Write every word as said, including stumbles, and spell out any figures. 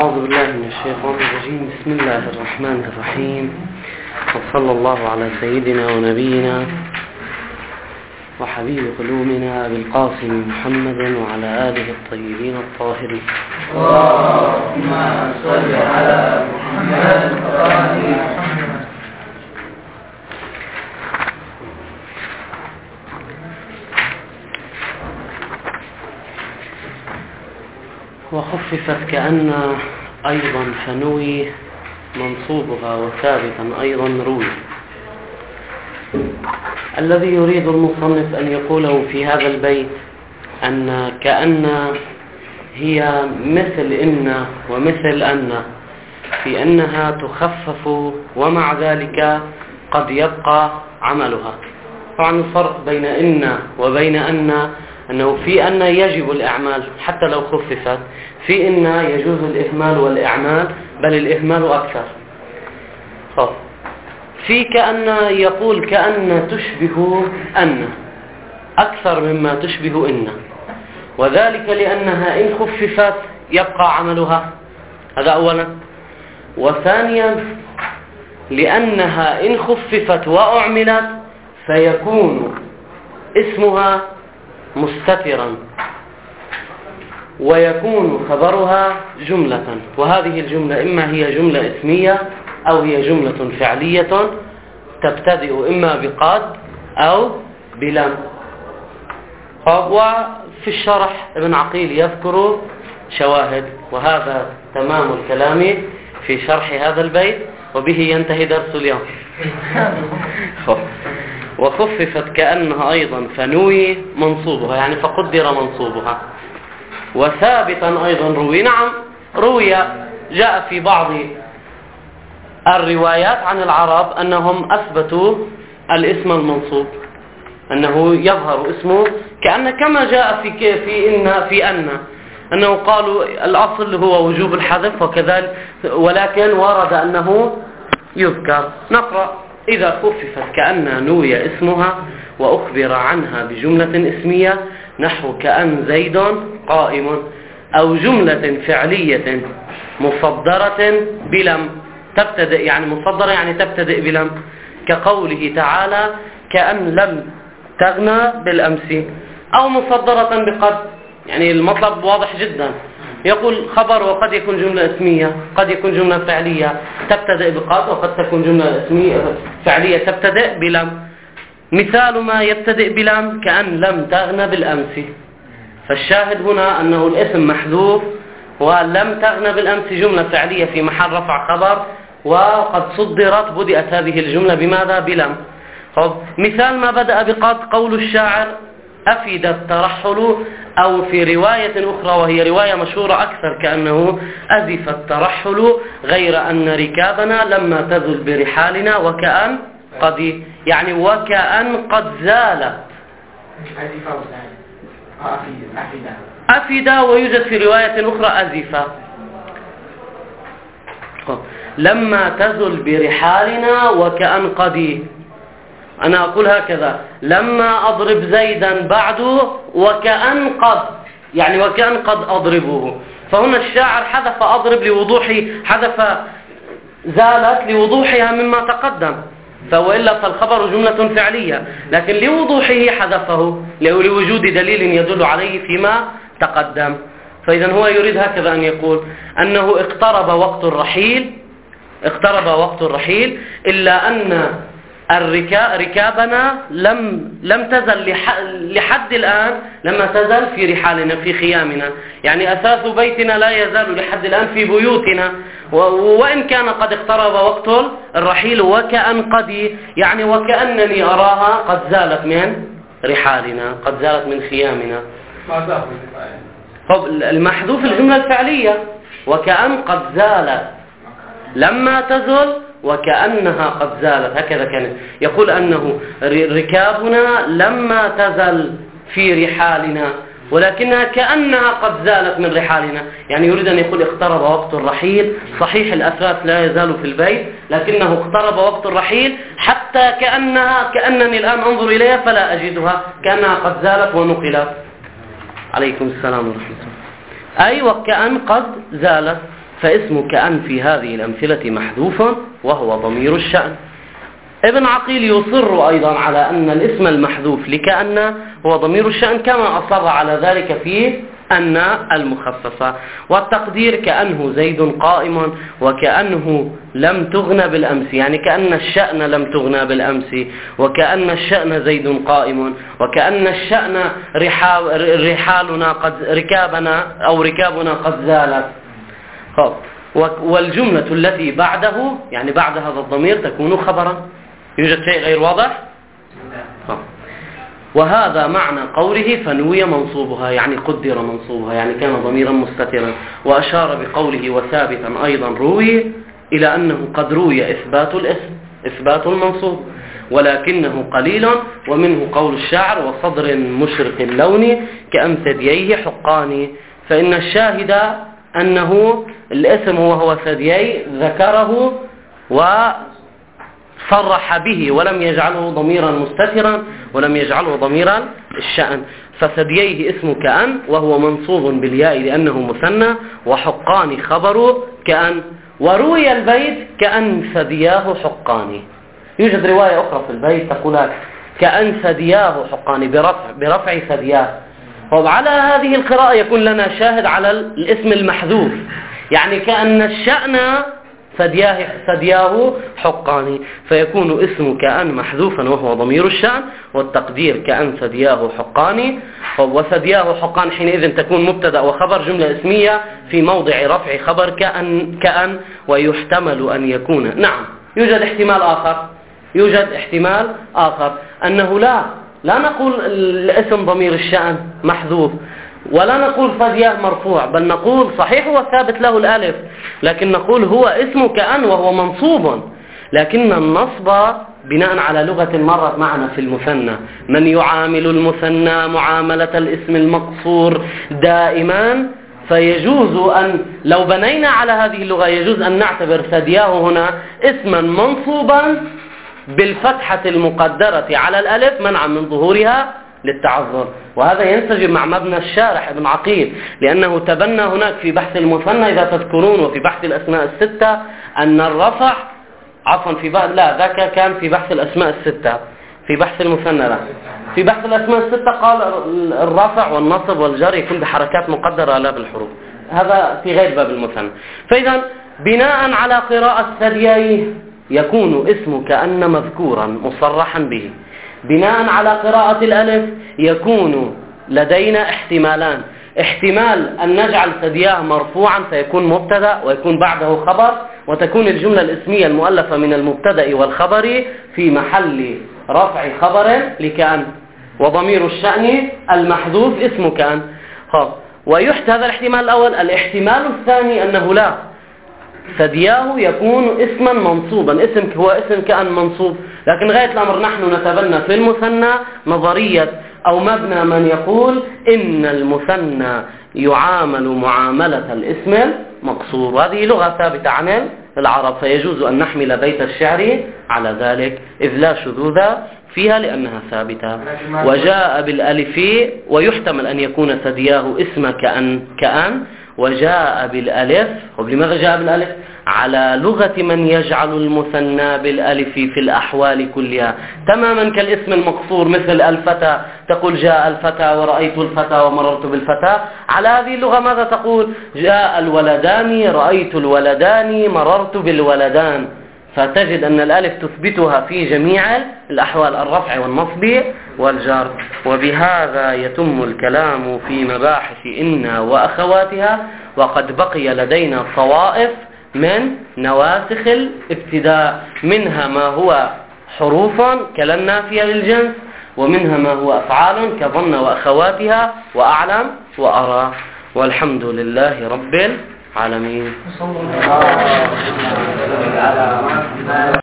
أعوذ بالله من الشيطان الرجيم. بسم الله الرحمن الرحيم، وصلى الله على سيدنا ونبينا وحبيب قلوبنا بالقاسم محمد وعلى آله الطيبين الطاهرين. اللهم صل على محمد وآل محمد. وخففت كأن أيضا فنوي منصوبها وثابتا أيضا روي. الذي يريد المصنف أن يقوله في هذا البيت أن كأن هي مثل إن ومثل أن، في أنها تخفف ومع ذلك قد يبقى عملها. طبعا الفرق بين إن وبين أن أنه في أن يجب الإعمال حتى لو خففت، في إن يجوز الإهمال والإعمال، بل الإهمال أكثر. خب. في كأن يقول كأن تشبه أن أكثر مما تشبه إن، وذلك لأنها إن خففت يبقى عملها، هذا أولا. وثانيا لأنها إن خففت وأعملت فيكون اسمها مستترا ويكون خبرها جملة، وهذه الجملة إما هي جملة اسمية أو هي جملة فعلية تبتدئ إما بقد أو بلم. وفي الشرح ابن عقيل يذكر شواهد، وهذا تمام الكلام في شرح هذا البيت، وبه ينتهي درس اليوم. وخففت كأنها أيضا فنوي منصوبها، يعني فقدر منصوبها. وثابتا أيضا روي. نعم روي، جاء في بعض الروايات عن العرب أنهم أثبتوا الاسم المنصوب، أنه يظهر اسمه كأن، كما جاء في في إن في أن أنه قالوا الأصل هو وجوب الحذف وكذلك، ولكن ورد أنه يذكر. نقرأ: إذا خففت كأن نوي اسمها وأخبر عنها بجملة اسمية نحو كأن زيد قائم، أو جملة فعلية مصدرة بلم تبتدئ، يعني مصدرة يعني تبتدئ بلم، كقوله تعالى كأن لم تغنى بالأمس، أو مصدرة بقد. يعني المطلب واضح جدا، يقول خبر وقد يكون جملة اسمية، قد يكون جملة فعلية تبتدئ بقد، وقد تكون جملة اسمية فعلية تبتدئ بلم. مثال ما يبتدئ بلم كأن لم تغنى بالأمس، فالشاهد هنا أنه الاسم محذوف، ولم تغنى بالأمس جملة فعلية في محل رفع خبر، وقد صدرت بدأت هذه الجملة بماذا؟ بلم. مثال ما بدأ بقد قول الشاعر أفيد الترحل، أو في رواية أخرى وهي رواية مشهورة أكثر كأنه أزف الترحل غير أن ركابنا لما تزل برحالنا، وكأن قد، يعني وكأن قد زالت. أفيد، ويوجد في رواية أخرى أزف. لما تزل برحالنا وكأن قد، أنا أقول هكذا: لما أضرب زيدا بعد وكأن قد، يعني وكأن قد أضربه. فهنا الشاعر حذف أضرب لوضوح، حذف زالت لوضوحها مما تقدم، فوإلا فالخبر جملة فعلية، لكن لوضوحه حذفه لوجود دليل يدل عليه فيما تقدم. فإذا هو يريد هكذا أن يقول أنه اقترب وقت الرحيل، اقترب وقت الرحيل، إلا أن ركابنا لم لم تزل لحد الآن، لما تزل في رحالنا في خيامنا، يعني أساس بيتنا لا يزال لحد الآن في بيوتنا، وإن كان قد اقترب وقت الرحيل. وكأن قد، يعني وكأنني أراها قد زالت من رحالنا، قد زالت من خيامنا. المحذوف الجملة الفعلية وكأن قد زالت لما تزل وكأنها قد زالت، هكذا كان يقول أنه ركابنا لما تزل في رحالنا، ولكنها كأنها قد زالت من رحالنا، يعني يريد أن يقول اقترب وقت الرحيل. صحيح الأثاث لا يزال في البيت، لكنه اقترب وقت الرحيل حتى كأنها كأنني الآن أنظر إليها فلا أجدها، كأنها قد زالت ونقلت. عليكم السلام ورحمة الله. أي وكأن قد زالت. فاسم كأن في هذه الأمثلة محذوف وهو ضمير الشأن. ابن عقيل يصر أيضا على أن الاسم المحذوف لكأن هو ضمير الشأن كما أصر على ذلك في أن المخففة، والتقدير كأنه زيد قائم وكأنه لم تغنى بالأمس، يعني كأن الشأن لم تغنى بالأمس، وكأن الشأن زيد قائم، وكأن الشأن رحالنا قد ركابنا أو ركابنا قد زالت. والجملة التي بعده يعني بعد هذا الضمير تكون خبرا. يوجد شيء غير واضح؟ وهذا معنى قوله فنوي منصوبها، يعني قدر منصوبها، يعني كان ضميرا مستترا. وأشار بقوله وثابتا أيضا روي إلى أنه قد روي إثبات الاسم إثبات المنصوب ولكنه قليل، ومنه قول الشاعر وصدر مشرق اللون كأمثدييه حقان. فإن الشاهد أنه الاسم وهو ثديي ذكره وصرح به ولم يجعله ضميرا مستترا ولم يجعله ضميرا الشأن. فثدييه اسم كأن وهو منصوب بالياء لأنه مثنى، وحقان خبر كأن. وروي البيت كأن ثدياه حقان. يوجد رواية أخرى في البيت تقول كأن ثدياه حقان برفع, برفع ثدياه. وعلى هذه القراءة يكون لنا شاهد على الاسم المحذوف، يعني كأن الشأن ثدياه, ثدياه حقان، فيكون اسم كأن محذوفا وهو ضمير الشأن، والتقدير كأن ثدياه حقان. وثدياه حقان حينئذ تكون مبتدأ وخبر جملة اسمية في موضع رفع خبر كأن, كأن ويحتمل أن يكون. نعم يوجد احتمال آخر يوجد احتمال آخر أنه لا لا نقول الاسم ضمير الشأن محذوف ولا نقول ثدياه مرفوع، بل نقول صحيح هو ثابت له الألف، لكن نقول هو اسم كأن وهو منصوب، لكن النصب بناء على لغة مرت معنا في المثنى. من يعامل المثنى معاملة الاسم المقصور دائما، فيجوز أن لو بنينا على هذه اللغة يجوز أن نعتبر ثدياه هنا اسما منصوبا بالفتحة المقدرة على الألف منعا من ظهورها للتعذر. وهذا ينسجم مع مبنى الشارح ابن عقيل، لأنه تبنى هناك في بحث المثنى إذا تذكرون وفي بحث الأسماء الستة أن الرفع عفوا في بحث لا ذاك كان في بحث الأسماء الستة، في بحث المثنى لا في بحث الأسماء الستة قال الرفع والنصب والجر يكون بحركات مقدرة لا بالحروف، هذا في غير باب المثنى. فإذا بناء على قراءة ثدييه يكون اسم كأن مذكورا مصرحا به. بناء على قراءة الألف يكون لدينا احتمالان، احتمال أن نجعل ثدياه مرفوعا فيكون مبتدأ ويكون بعده خبر، وتكون الجملة الاسمية المؤلفة من المبتدأ والخبر في محل رفع خبر لكأن، وضمير الشأن المحذوف اسم كأن. ويحتى هذا الاحتمال الأول. الاحتمال الثاني أنه لا، ثدياه يكون اسما منصوبا، اسم هو اسم كأن منصوب، لكن غاية الأمر نحن نتبنى في المثنى نظرية أو مبنى من يقول إن المثنى يعامل معاملة الاسم المقصور، وهذه لغة ثابتة عن العرب، فيجوز أن نحمل بيت الشعر على ذلك إذ لا شذوذ فيها لأنها ثابتة. وجاء بالألف ويحتمل أن يكون ثدياه اسم كأن كأن وجاء بالألف. ولماذا جاء بالألف؟ على لغة من يجعل المثنى بالألف في الأحوال كلها، تماما كالاسم المقصور مثل الفتى، تقول جاء الفتى ورأيت الفتى ومررت بالفتى. على هذه اللغة ماذا تقول؟ جاء الولدان رأيت الولدان مررت بالولدان. فتجد أن الألف تثبتها في جميع الأحوال، الرفع والنصب والجر. وبهذا يتم الكلام في مباحث إن وأخواتها، وقد بقي لدينا طوائف من نواسخ الابتداء، منها ما هو حروفا كالنافية للجنس، ومنها ما هو أفعال كظن وأخواتها وأعلم وأرى. والحمد لله رب العالمين.